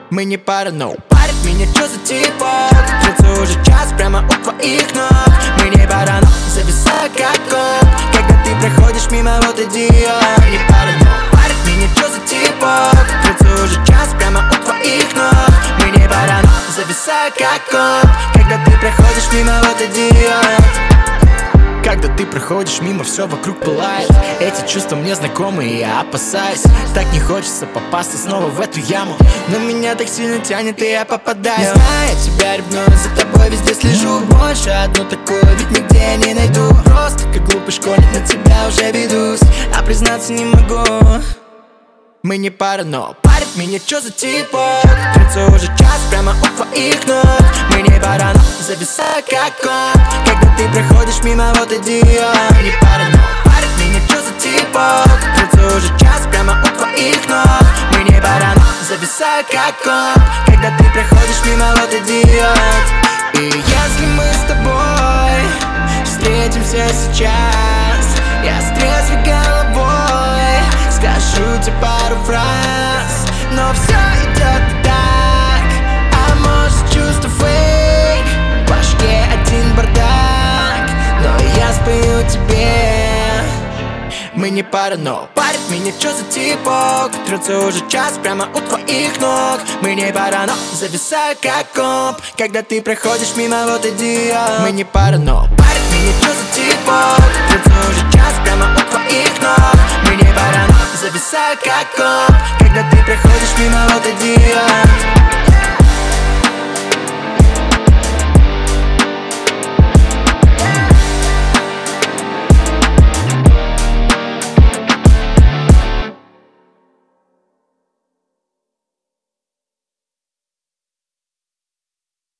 Мы не параноик. Парит меня, чё за типок? Длится уже час прямо у твоих ног. Мы не параноик, зависаю как комп. Когда ты проходишь мимо, вот иди, не параноик. Парит меня, чё за типок? Длится уже час прямо у твоих ног. Мы не параноик, зависаю как комп. Когда ты проходишь мимо, вот иди. Когда ты проходишь мимо, все вокруг пылает. Эти чувства мне знакомы, и я опасаюсь. Так не хочется попасться снова в эту яму, но меня так сильно тянет, и я попадаю. Не знаю, я тебя ревную, за тобой везде слежу. Больше одну такую ведь нигде не найду. Просто как глупый школьник на тебя уже ведусь, а признаться не могу. Мы не параноик. Парит меня, чё за типок? Длится уже час прямо у твоих ног. Мы не параноик, зависаю как комп. Когда ты проходишь мимо, вот иди, не параноик. Парит меня, чё за типок? Длится уже час прямо у твоих ног. Мы не параноик, зависаю как комп. Когда ты проходишь мимо, вот иди. И если мы с тобой встретимся сейчас, я с трезвой головой скажу тебе пару фраз, но все идет не так. А может, чувство фейк, в башке один бардак, но я спою тебе. Мы не параноик. Парит меня, чё за типок? Трется уже час прямо у твоих ног. Мы не параноик, зависаю как комп. Когда ты проходишь мимо, вот иди. Мы не параноик. Парит меня, чё за типок? Трется уже час прямо у твоих ног. Мы не параноик, зависаю как комп. Когда ты проходишь мимо, вот иди.